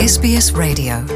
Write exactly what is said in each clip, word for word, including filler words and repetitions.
Ес Би Ес Radio.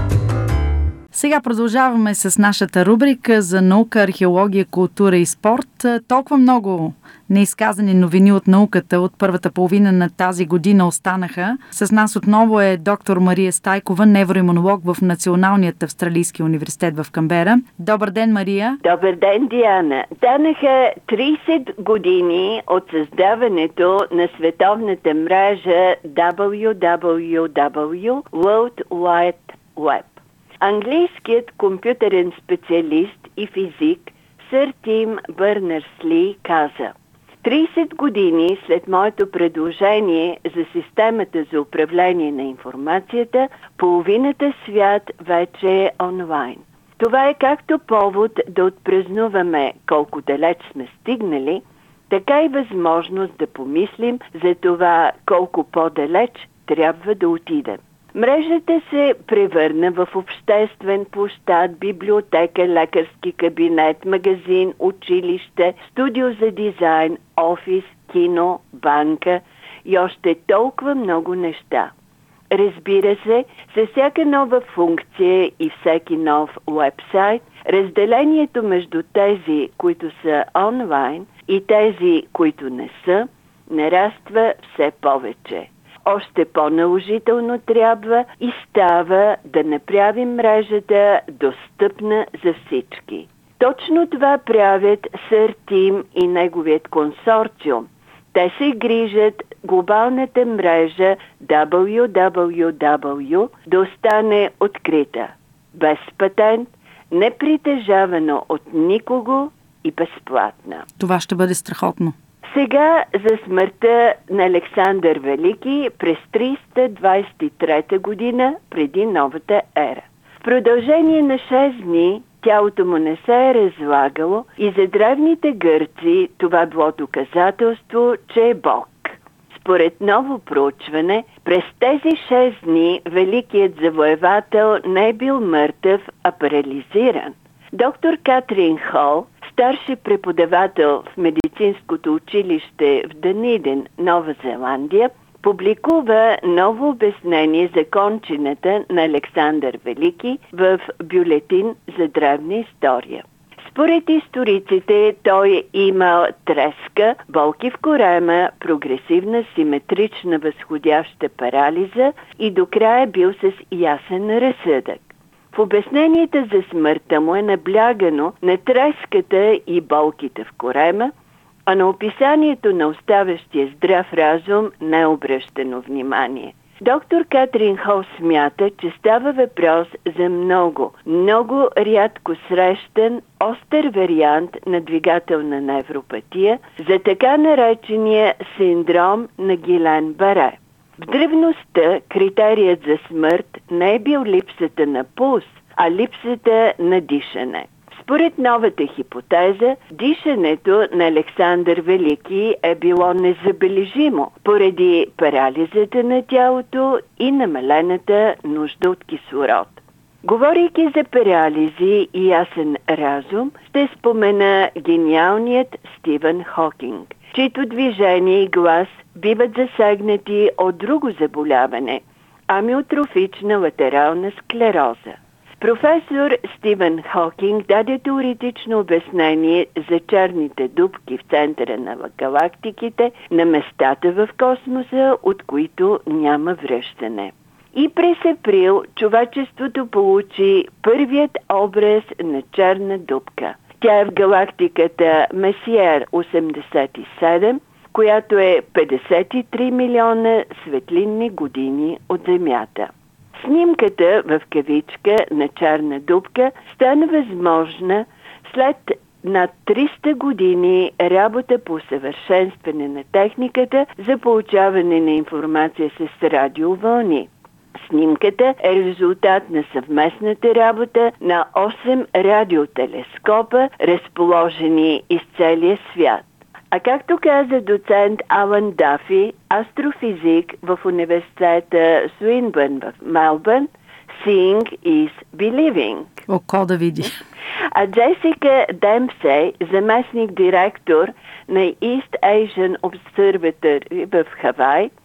Сега продължаваме с нашата рубрика за наука, археология, култура и спорт. Толкова много неизказани новини от науката от първата половина на тази година останаха. С нас отново е доктор Мария Стайкова, невроимунолог в Националният австралийски университет в Канбера. Добър ден, Мария! Добър ден, Диана! Станаха трийсет години от създаването на световната мрежа дабъл ю дабъл ю дабъл ю World Wide Web. Английският компютърен специалист и физик сър Тим Бърнърс-Ли каза: трийсет години след моето предложение за системата за управление на информацията, половината свят вече е онлайн. Това е както повод да отпразнуваме колко далеч сме стигнали, така и възможност да помислим за това колко по-далеч трябва да отидем. Мрежата се превърна в обществен площад, библиотека, лекарски кабинет, магазин, училище, студио за дизайн, офис, кино, банка и още толкова много неща. Разбира се, с всяка нова функция и всеки нов уебсайт, разделението между тези, които са онлайн, и тези, които не са, нараства все повече. Още по-наложително трябва и става да направим мрежата достъпна за всички. Точно това правят сър Тим и неговият консорциум. Те се грижат глобалната мрежа дабъл ю дабъл ю дабъл ю да остане открита, без патент, непритежавано от никого и безплатна. Това ще бъде страхотно. Сега за смъртта на Александър Велики през триста двадесет и трета година преди новата ера. В продължение на шест дни тялото му не се е разлагало и за древните гърци това било доказателство, че е Бог. Според ново проучване, през тези шест дни великият завоевател не е бил мъртъв, а парализиран. Доктор Катрин Хол, старши преподавател в медицинското училище в Даниден, Нова Зеландия, публикува ново обяснение за кончината на Александър Велики в бюлетин за древна история. Според историците той имал треска, болки в корема, прогресивна симетрична възходяща парализа и до края бил с ясен разсъдък. В обясненията за смъртта му е наблягано на треската и болките в корема, а на описанието на оставащия здрав разум не е обръщано внимание. Доктор Катрин Хол смята, че става въпрос за много, много рядко срещан остър вариант на двигателна невропатия, за така наречения синдром на Гилен-Баре. В древността критерият за смърт не е бил липсата на пулс, а липсата на дишане. Според новата хипотеза, дишането на Александър Велики е било незабележимо поради парализата на тялото и намалената нужда от кислород. Говорейки за парализи и ясен разум, ще спомена гениалният Стивън Хокинг, чието движение и глас биват засегнати от друго заболяване – амиотрофична латерална склероза. Професор Стивън Хокинг даде теоретично обяснение за черните дупки в центъра на галактиките, на местата в космоса, от които няма връщане. И през април човечеството получи първият образ на черна дупка. Тя е в галактиката Месиер осемдесет и седем, която е петдесет и три милиона светлинни години от Земята. Снимката в кавичка на черна дупка стана възможна след над триста години работа по усъвършенстване на техниката за получаване на информация с радиовълни. Снимката е резултат на съвместната работа на осем радиотелескопа, разположени из целия свят. А както каза доцент Алън Дафи, астрофизик в университета Суинбърн в Мелбърн, seeing is believing. Око да види. А Джесика Демпсей, заместник директор на East Asian Observatory в Хавай,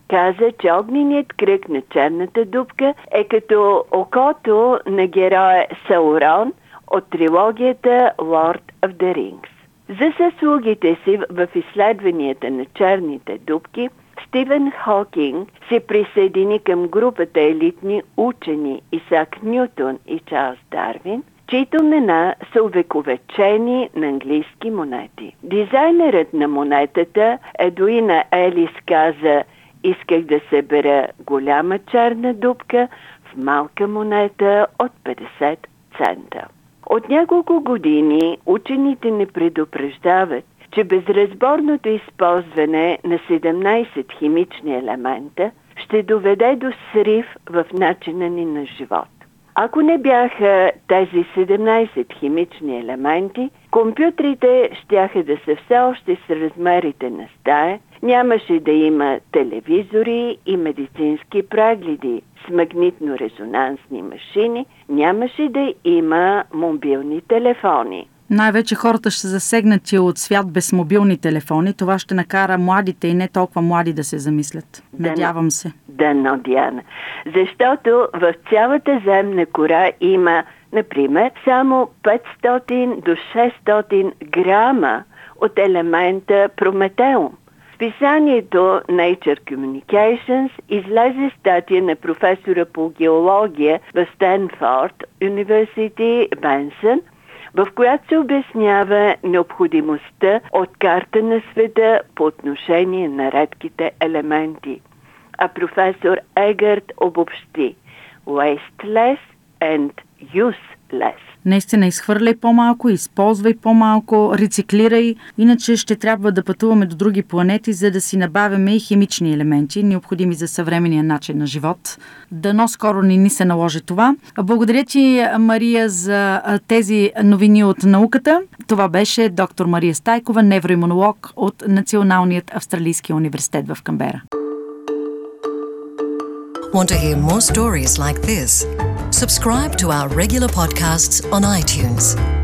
каза, че огненият кръг на черната дупка е като окото на героя Саурон от трилогията Lord of the Rings. За заслугите си в изследванията на черните дупки, Стивън Хокинг се присъедини към групата елитни учени Исак Нютон и Чарлз Дарвин, чието имена са увековечени на английски монети. Дизайнерът на монетата Едуина Елис каза: "Исках да събера голяма черна дупка в малка монета от петдесет цента." От няколко години учените ни предупреждават, че безразборното използване на седемнайсет химични елемента ще доведе до срив в начина ни на живот. Ако не бяха тези седемнайсет химични елементи, компютрите щяха да са все още с размерите на стая, нямаше да има телевизори и медицински прегледи с магнитно-резонансни машини, нямаше да има мобилни телефони. Най-вече хората ще са засегнати от свят без мобилни телефони. Това ще накара младите и не толкова млади да се замислят. Надявам се. Да, но, Диана. Защото в цялата земна кора има, например, само петстотин до шестстотин грама от елемента прометеум. В писанието Nature Communications излезе статия на професора по геология в Стенфорд Университи Бенсън, в която се обяснява необходимостта от карта на света по отношение на редките елементи. А професор Егърт обобщи: wasteless and useless. Наистина, изхвърляй по-малко, използвай по-малко, рециклирай, иначе ще трябва да пътуваме до други планети, за да си набавяме и химични елементи, необходими за съвременния начин на живот. Дано скоро ни ни се наложи това. Благодаря ти, Мария, за тези новини от науката. Това беше доктор Мария Стайкова, невроимунолог от Националният австралийски университет в Канбера. Want to hear more stories like this? Subscribe to our regular podcasts on iTunes.